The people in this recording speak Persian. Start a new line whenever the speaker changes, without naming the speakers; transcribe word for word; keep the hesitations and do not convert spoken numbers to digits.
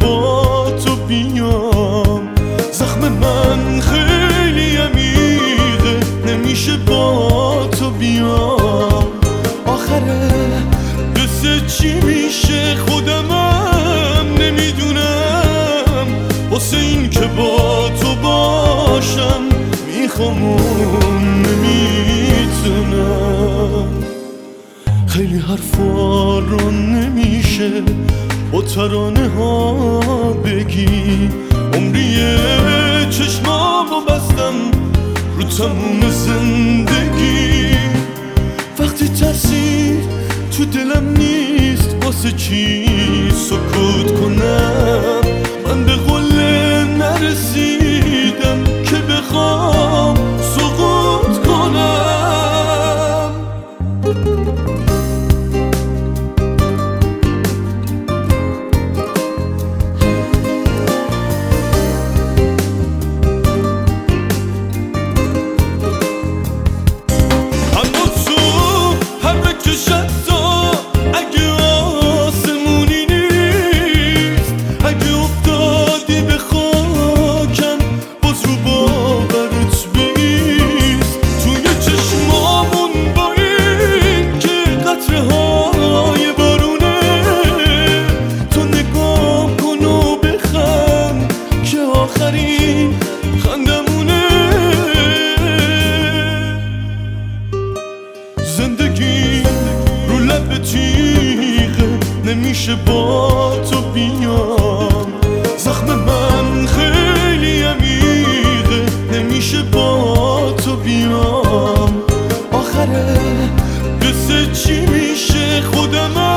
با تو بیام. زخم من خیلی عمیقه، نمیشه با تو بیام. آخره قصه چی میشه خودمم نمیدونم. واسه این که با تو باشم میخوام و نمیتونم. خیلی حرفا رو نمیشه با ترانه ها بگی. عمریه چشمامو بستم رو تموم زندگی. وقتی ترسی تو دلم نیست واسه چی سکوت کنم. من به قول نرسیدم که بخوام سقوط کنم. اما تو حرکش حتی اگه آسمونی نیست، اگه افتادی به خاکم باز رو باورت بیست. توی چشمامون با این که قطره های بارونه، تو نگاه کن و بخند که آخرین خندمونه. زندگی رو لب تیغه، نمیشه با تو بیام. زخم من خیلی عمیقه، نمیشه با تو بیام. آخره قصه چی میشه خودم